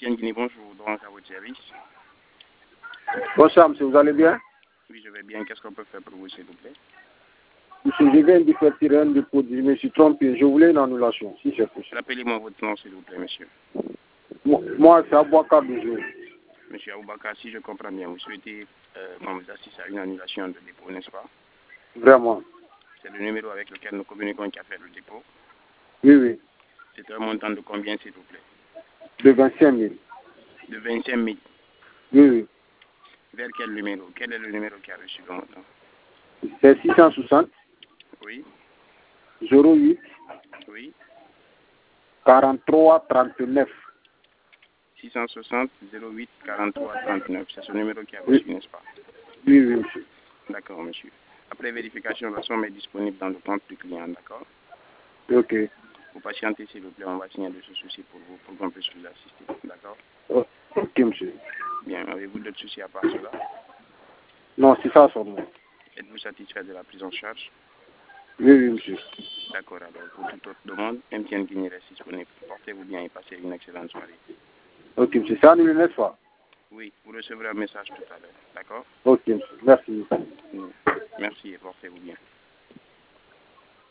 MTN Guinée, bonjour, donc à votre service. Bonsoir, monsieur, vous allez bien? Oui, je vais bien. Qu'est-ce qu'on peut faire pour vous, s'il vous plaît? Monsieur, je viens de faire tirer un dépôt, je me suis trompé. Je voulais une annulation, si c'est possible. Rappelez-moi votre nom, s'il vous plaît, monsieur. Moi, c'est Abouakar Doujou. Monsieur Aboubakar, si je comprends bien, vous souhaitez qu'on vous assiste à une annulation de dépôt, n'est-ce pas? Vraiment. C'est le numéro avec lequel nous communiquons qui a fait le dépôt. Oui, oui. C'est un montant de combien, s'il vous plaît? De 25 000. De 25 000. Oui, oui. Vers quel numéro? Quel est le numéro qui a reçu le montant? C'est 660 Oui, 08 oui. 43 39. 660 08 43 39. C'est ce numéro qui a Oui, reçu, n'est-ce pas? oui, oui, monsieur. D'accord, monsieur. Après vérification, la somme est disponible dans le compte du client, d'accord? Ok. Vous patientez, s'il vous plaît, on va signaler ce souci pour vous, pour qu'on puisse vous assister, d'accord? Oh, ok, monsieur. Bien, avez-vous d'autres soucis à part cela? Non, c'est ça seulement. Êtes-vous satisfait de la prise en charge? Oui, oui, monsieur. D'accord, alors pour toute autre demande, MTN Guinée reste disponible. Portez-vous bien et passez une excellente soirée. Ok, monsieur. C'est annulé, n'est-ce pas? Oui, vous recevrez un message tout à l'heure, d'accord? Ok, monsieur. Merci. Merci et portez-vous bien.